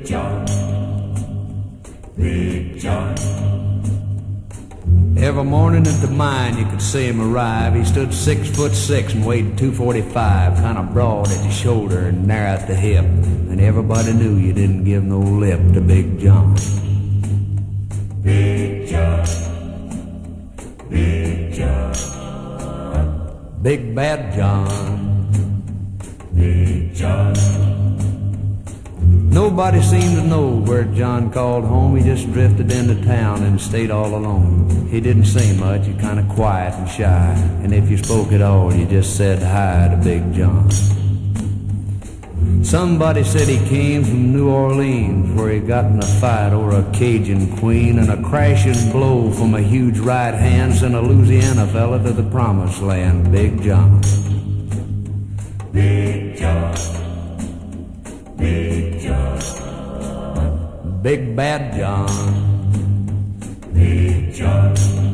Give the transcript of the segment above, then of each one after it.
John, Big John. Every morning at the mine you could see him arrive. He stood 6'6" and weighed 245, kind of broad at the shoulder and narrow at the hip. And everybody knew you didn't give no lip to Big John. Big John, Big John, Big Bad John, Big John. Nobody seemed to know where John called home. He just drifted into town and stayed all alone. He didn't say much, he kind of quiet and shy. And if you spoke at all, you just said hi to Big John. Somebody said he came from New Orleans, where he got in a fight over a Cajun queen, and a crashing blow from a huge right hand sent a Louisiana fella to the promised land. Big John, Big John, Big John, Big Bad John, Big John.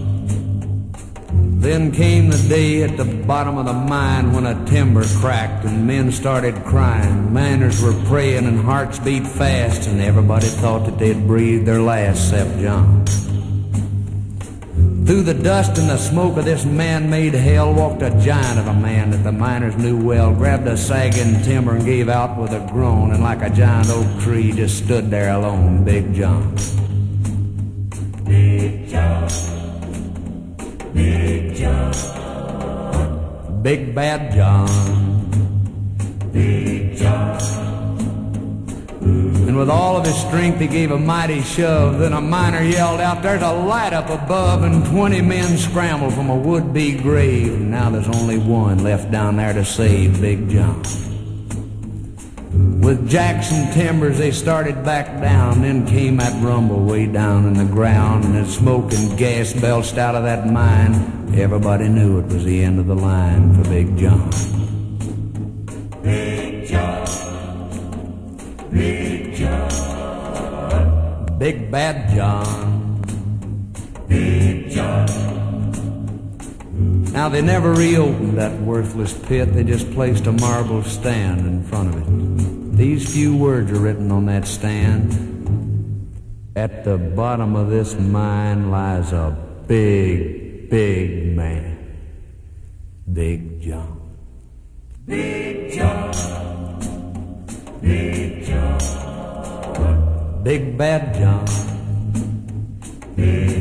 Then came the day at the bottom of the mine when a timber cracked and men started crying. Miners were praying and hearts beat fast, and everybody thought that they'd breathed their last except John. Through the dust and the smoke of this man-made hell walked a giant of a man that the miners knew well, grabbed a sagging timber and gave out with a groan, and like a giant oak tree just stood there alone. Big John, Big John, Big John, Big Bad John, Big John. And with all of his strength he gave a mighty shove. Then a miner yelled out, "There's a light up above," and 20 men scrambled from a would-be grave. And now there's only one left down there to save Big John. With Jackson timbers they started back down. Then came that rumble way down in the ground, and as smoke and gas belched out of that mine, everybody knew it was the end of the line for Big John. Big John, Big John, Big Bad John, Big John. Now they never reopened that worthless pit. They just placed a marble stand in front of it. These few words are written on that stand: "At the bottom of this mine lies a big, big man, Big John." Big John, Big John, Big Bad John, Big